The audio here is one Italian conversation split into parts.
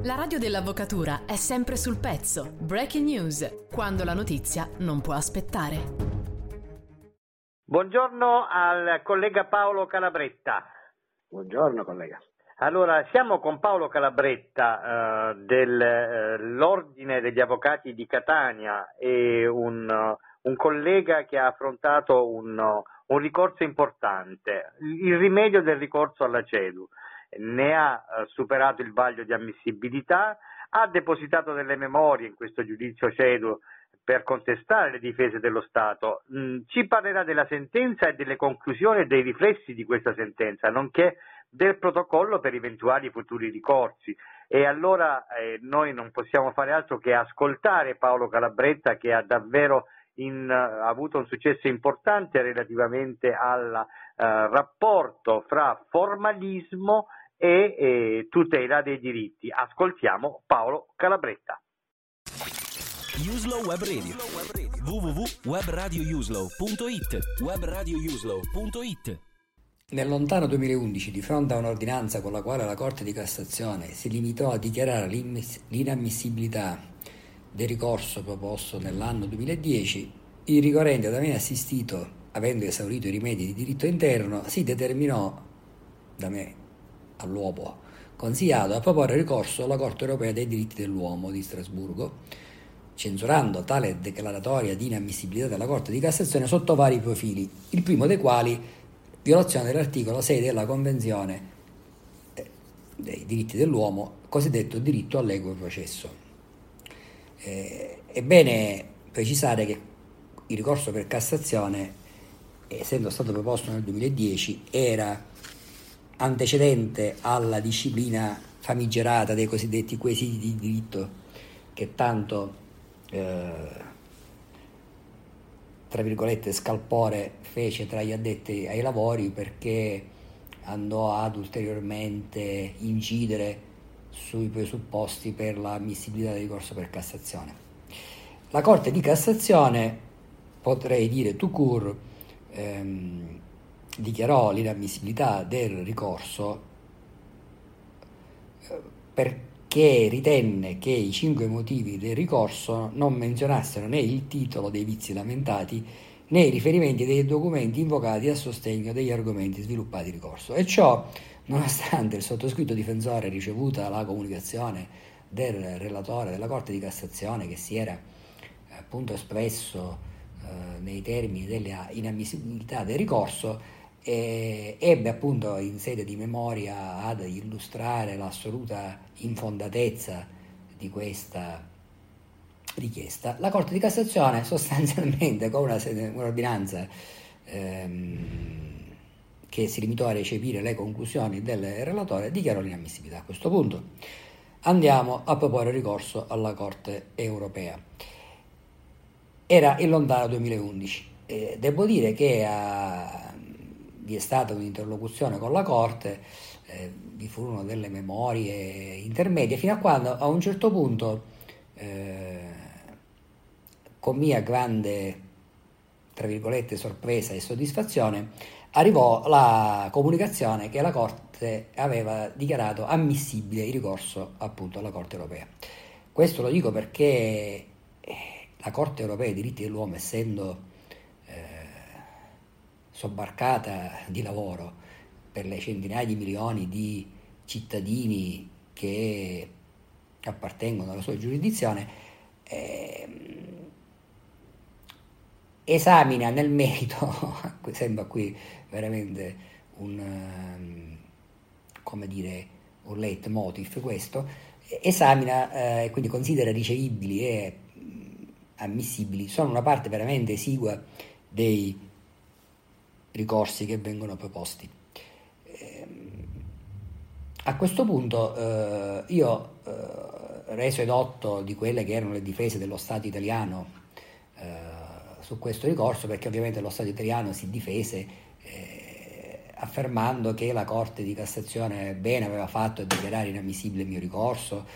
La radio dell'avvocatura è sempre sul pezzo. Breaking news, quando la notizia non può aspettare. Buongiorno al collega Paolo Calabretta. Buongiorno collega. Allora, siamo con Paolo Calabretta dell'Ordine degli Avvocati di Catania e un collega che ha affrontato un ricorso importante, il rimedio del ricorso alla CEDU. Ne ha superato il vaglio di ammissibilità, ha depositato delle memorie in questo giudizio CEDU per contestare le difese dello Stato. Ci parlerà della sentenza e delle conclusioni e dei riflessi di questa sentenza, nonché del protocollo per eventuali futuri ricorsi. E allora noi non possiamo fare altro che ascoltare Paolo Calabretta, che ha davvero avuto un successo importante relativamente al rapporto fra formalismo e tutela dei diritti. Ascoltiamo Paolo Calabretta. Uslow Web Radio, www.webradiouslow.it, webradiouslow.it. Nel lontano 2011, di fronte a un'ordinanza con la quale la Corte di Cassazione si limitò a dichiarare l'inammissibilità del ricorso proposto nell'anno 2010, il ricorrente ad aver assistito, avendo esaurito i rimedi di diritto interno, si determinò, da me all'uopo consigliato, a proporre ricorso alla Corte Europea dei Diritti dell'Uomo di Strasburgo, censurando tale declaratoria di inammissibilità della Corte di Cassazione sotto vari profili, il primo dei quali violazione dell'articolo 6 della Convenzione dei diritti dell'uomo, cosiddetto diritto all'equo processo. È bene precisare che il ricorso per Cassazione, essendo stato proposto nel 2010, era antecedente alla disciplina famigerata dei cosiddetti quesiti di diritto che tanto, tra virgolette, scalpore fece tra gli addetti ai lavori, perché andò ad ulteriormente incidere sui presupposti per l'ammissibilità del ricorso per Cassazione. La Corte di Cassazione, potrei dire tout court, dichiarò l'inammissibilità del ricorso perché ritenne che i 5 motivi del ricorso non menzionassero né il titolo dei vizi lamentati né i riferimenti dei documenti invocati a sostegno degli argomenti sviluppati in ricorso, e ciò nonostante il sottoscritto difensore, ricevuta la comunicazione del relatore della Corte di Cassazione, che si era appunto espresso nei termini della inammissibilità del ricorso, ebbe appunto in sede di memoria ad illustrare l'assoluta infondatezza di questa richiesta. La Corte di Cassazione sostanzialmente, con un'ordinanza che si limitò a recepire le conclusioni del relatore, dichiarò l'inammissibilità. A questo punto andiamo a proporre ricorso alla Corte Europea. Era il lontano 2011. Devo dire che vi è stata un'interlocuzione con la Corte, vi furono delle memorie intermedie, fino a quando a un certo punto, con mia grande, tra virgolette, sorpresa e soddisfazione, arrivò la comunicazione che la Corte aveva dichiarato ammissibile il ricorso appunto alla Corte Europea. Questo lo dico perché la Corte Europea dei Diritti dell'Uomo, essendo sobbarcata di lavoro per le centinaia di milioni di cittadini che appartengono alla sua giurisdizione, esamina nel merito, sembra qui veramente un leitmotiv questo, esamina e quindi considera ricevibili e ammissibili sono una parte veramente esigua dei ricorsi che vengono proposti. A questo punto io, reso edotto di quelle che erano le difese dello Stato italiano su questo ricorso, perché ovviamente lo Stato italiano si difese affermando che la Corte di Cassazione bene aveva fatto a dichiarare inammissibile il mio ricorso,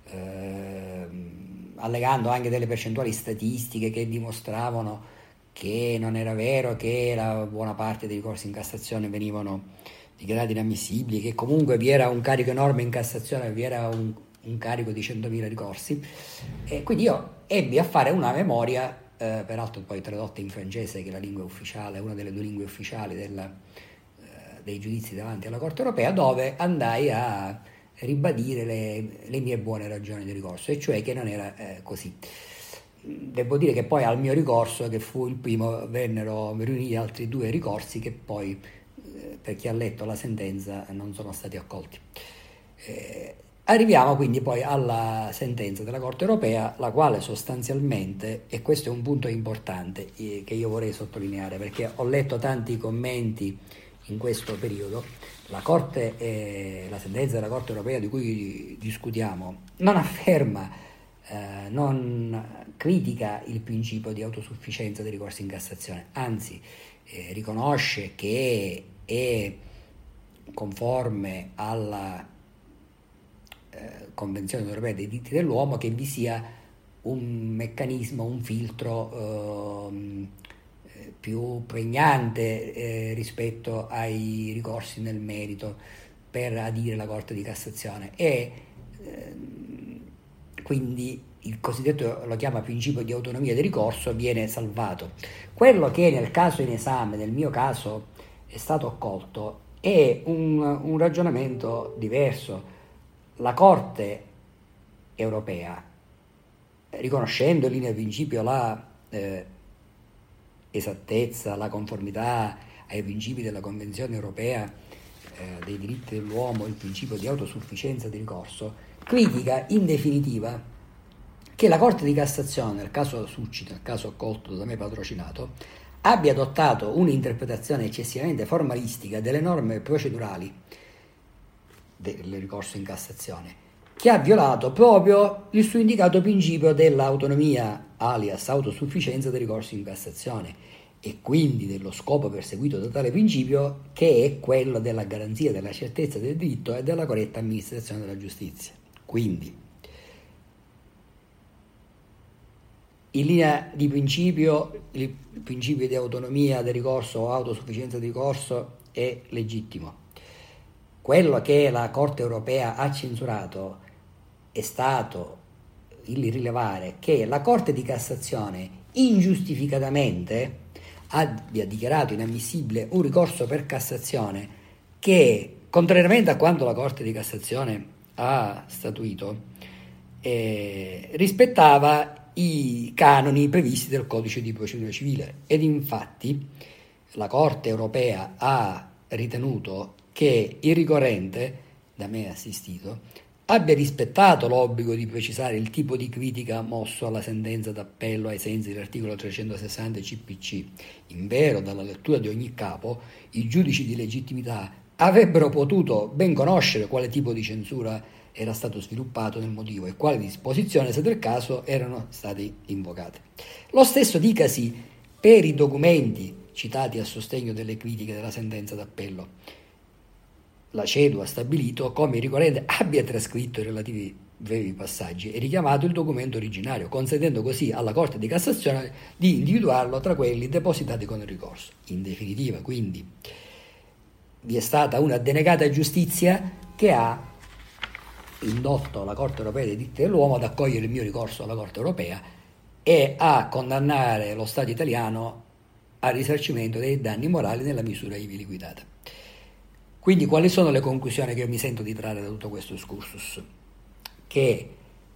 allegando anche delle percentuali statistiche che dimostravano che non era vero che la buona parte dei ricorsi in Cassazione venivano dichiarati inammissibili, che comunque vi era un carico enorme in Cassazione, vi era un un carico di 100.000 ricorsi, e quindi io ebbi a fare una memoria, peraltro poi tradotta in francese, che è la lingua ufficiale, una delle 2 lingue ufficiali dei giudizi davanti alla Corte europea, dove andai a ribadire le mie buone ragioni di ricorso, e cioè che non era così. Devo dire che poi al mio ricorso, che fu il primo, vennero riuniti altri 2 ricorsi che poi, per chi ha letto la sentenza, non sono stati accolti. Arriviamo quindi poi alla sentenza della Corte europea, la quale sostanzialmente, e questo è un punto importante che io vorrei sottolineare, perché ho letto tanti commenti in questo periodo, la sentenza della Corte europea di cui discutiamo non afferma, non critica il principio di autosufficienza dei ricorsi in Cassazione, anzi riconosce che è conforme alla Convenzione europea dei diritti dell'uomo che vi sia un meccanismo, un filtro più pregnante rispetto ai ricorsi nel merito per adire la Corte di Cassazione, e quindi il cosiddetto, lo chiama principio di autonomia del ricorso, viene salvato. Quello che nel caso in esame, nel mio caso, è stato accolto è un ragionamento diverso. La Corte europea, riconoscendo in linea di principio la esattezza, la conformità ai principi della Convenzione europea dei diritti dell'uomo, il principio di autosufficienza di ricorso, critica in definitiva che la Corte di Cassazione, nel caso Succi, nel caso accolto da me patrocinato, abbia adottato un'interpretazione eccessivamente formalistica delle norme procedurali del ricorso in Cassazione, che ha violato proprio il suo indicato principio dell'autonomia, alias autosufficienza dei ricorsi in Cassazione, e quindi dello scopo perseguito da tale principio, che è quello della garanzia della certezza del diritto e della corretta amministrazione della giustizia. Quindi, in linea di principio, il principio di autonomia del ricorso o autosufficienza di ricorso è legittimo. Quello che la Corte europea ha censurato è stato il rilevare che la Corte di Cassazione ingiustificatamente abbia dichiarato inammissibile un ricorso per Cassazione che, contrariamente a quanto la Corte di Cassazione ha statuito, rispettava i canoni previsti del Codice di procedura civile, ed infatti la Corte europea ha ritenuto che il ricorrente, da me assistito, abbia rispettato l'obbligo di precisare il tipo di critica mosso alla sentenza d'appello ai sensi dell'articolo 360 CPC. Invero, dalla lettura di ogni capo, i giudici di legittimità avrebbero potuto ben conoscere quale tipo di censura era stato sviluppato nel motivo e quali disposizioni, se del caso, erano state invocate. Lo stesso dicasi per i documenti citati a sostegno delle critiche della sentenza d'appello. La CEDU ha stabilito come il ricorrente abbia trascritto i relativi brevi passaggi e richiamato il documento originario, consentendo così alla Corte di Cassazione di individuarlo tra quelli depositati con il ricorso. In definitiva, quindi, vi è stata una denegata giustizia che ha indotto la Corte europea dei diritti dell'uomo ad accogliere il mio ricorso alla Corte europea e a condannare lo Stato italiano al risarcimento dei danni morali nella misura ivi liquidata. Quindi quali sono le conclusioni che io mi sento di trarre da tutto questo excursus? Che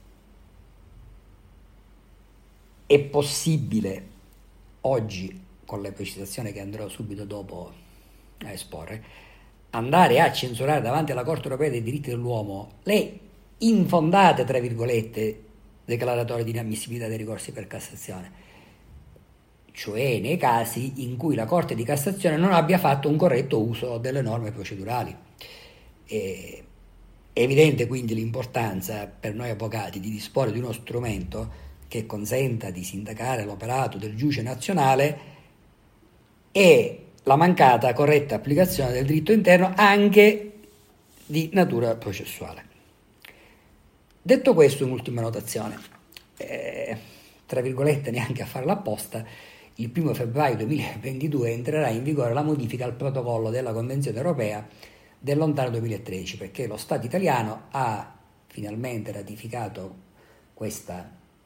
è possibile oggi, con le precisazioni che andrò subito dopo a esporre, andare a censurare davanti alla Corte europea dei diritti dell'uomo le infondate, tra virgolette, declaratorie di inammissibilità dei ricorsi per Cassazione, cioè nei casi in cui la Corte di Cassazione non abbia fatto un corretto uso delle norme procedurali. È evidente quindi l'importanza per noi avvocati di disporre di uno strumento che consenta di sindacare l'operato del giudice nazionale e la mancata corretta applicazione del diritto interno anche di natura processuale. Detto questo, un'ultima notazione, tra virgolette neanche a farla apposta, il 1 febbraio 2022 entrerà in vigore la modifica al protocollo della Convenzione europea del lontano 2013, perché lo Stato italiano ha finalmente ratificato questo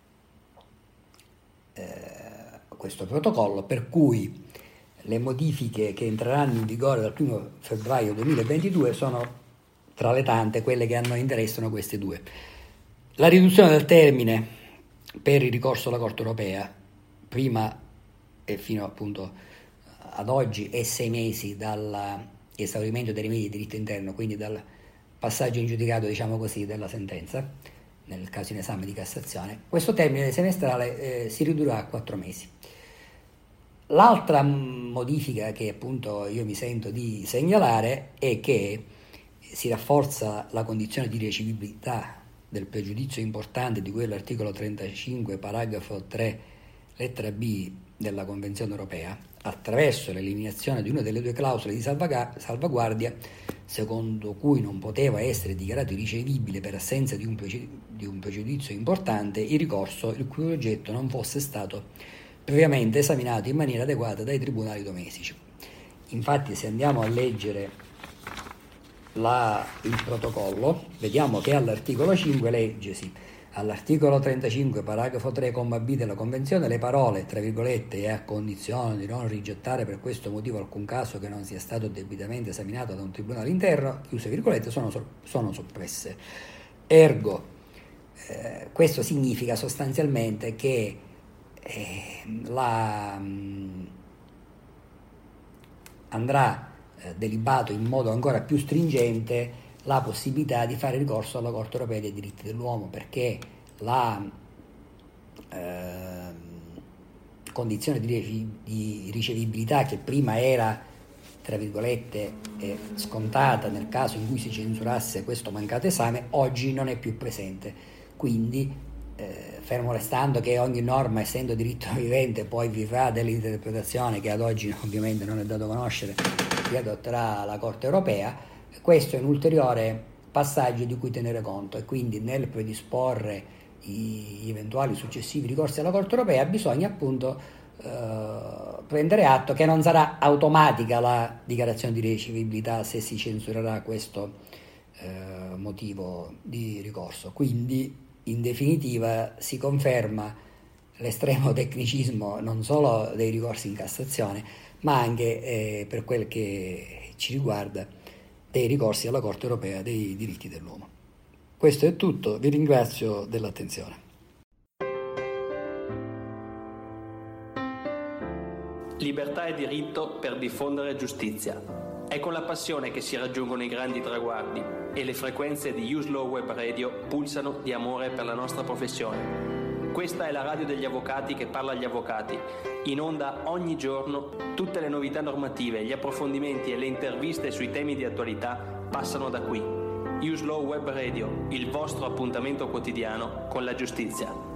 protocollo, per cui le modifiche che entreranno in vigore dal 1 febbraio 2022 sono tra le tante quelle che a noi interessano queste due. La riduzione del termine per il ricorso alla Corte europea, prima e fino appunto ad oggi è 6 mesi dall'esaurimento dei rimedi di diritto interno, quindi dal passaggio in giudicato, diciamo così, della sentenza, nel caso in esame di Cassazione. Questo termine semestrale si ridurrà a 4 mesi. L'altra modifica che appunto io mi sento di segnalare è che si rafforza la condizione di ricevibilità del pregiudizio importante di cui è l'articolo 35, paragrafo 3, lettera B della Convenzione europea, attraverso l'eliminazione di una delle due clausole di salvaguardia, secondo cui non poteva essere dichiarato irricevibile per assenza di un pregiudizio importante il ricorso il cui oggetto non fosse stato previamente esaminato in maniera adeguata dai tribunali domestici. Infatti, se andiamo a leggere il protocollo, vediamo che all'articolo 5 leggesi: all'articolo 35, paragrafo 3, comma B della Convenzione, le parole, tra virgolette, e a condizione di non rigettare per questo motivo alcun caso che non sia stato debitamente esaminato da un tribunale interno, chiuse virgolette, sono soppresse. Ergo, questo significa sostanzialmente che andrà delibato in modo ancora più stringente la possibilità di fare ricorso alla Corte europea dei diritti dell'uomo, perché la condizione di ricevibilità, che prima era, tra virgolette, scontata nel caso in cui si censurasse questo mancato esame, oggi non è più presente. Quindi fermo restando che ogni norma, essendo diritto vivente, poi vivrà dell'interpretazione che ad oggi ovviamente non è dato conoscere, che adotterà la Corte europea, questo è un ulteriore passaggio di cui tenere conto, e quindi nel predisporre gli eventuali successivi ricorsi alla Corte europea bisogna appunto prendere atto che non sarà automatica la dichiarazione di ricevibilità se si censurerà questo motivo di ricorso. Quindi in definitiva si conferma l'estremo tecnicismo non solo dei ricorsi in Cassazione, ma anche per quel che ci riguarda dei ricorsi alla Corte europea dei diritti dell'uomo. Questo è tutto, vi ringrazio dell'attenzione. Libertà e diritto per diffondere giustizia. È con la passione che si raggiungono i grandi traguardi e le frequenze di Use Law Web Radio pulsano di amore per la nostra professione. Questa è la radio degli avvocati che parla agli avvocati. In onda ogni giorno tutte le novità normative, gli approfondimenti e le interviste sui temi di attualità passano da qui. Use Law Web Radio, il vostro appuntamento quotidiano con la giustizia.